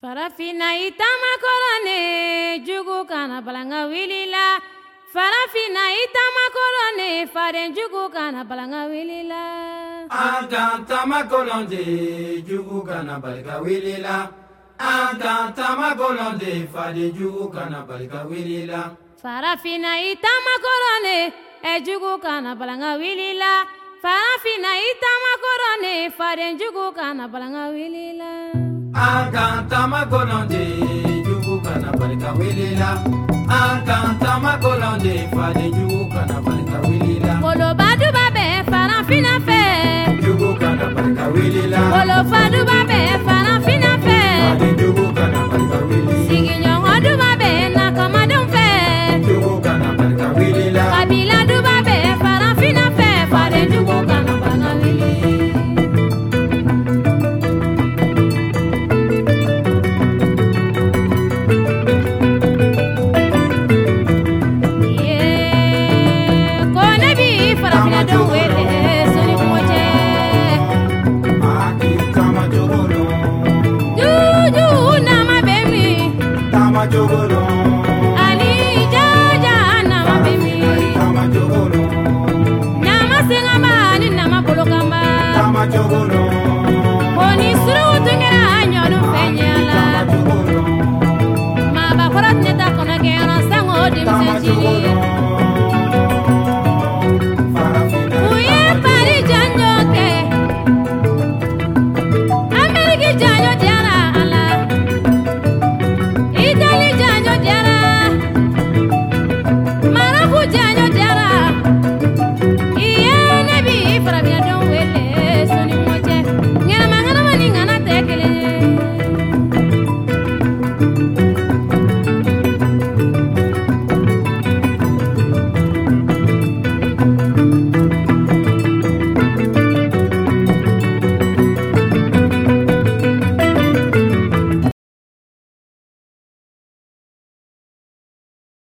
Farafina itama korone jugu kana balanga wilila. Farafina itama korone faren jugu kana balanga wilila. Ankan tama kolonde jugu kana balanga wilila. Ankan tama kolonde faren jugu kana balanga wilila. Farafina itama korone jugu kana balanga wilila. Farafina itama korone faren jugu kana balanga wilila. Ankan tama kolonde jugu kana balanga wilila. Ankan tama kolonde faren jugu kana balanga wilila. Kolo badu babe farafina fe Jugu kana balanga wilila. Kolo fadu babe farafina fe Faren jugu kana balanga wilila. Sigi nyongo du babe nakamadum fe Jugu kana balanga wilila. Kabila du babe farafina fe faren jugu kana balanga wilila. Ali jaja nama bemi nama singa mani nama bolokamba Tama jogolo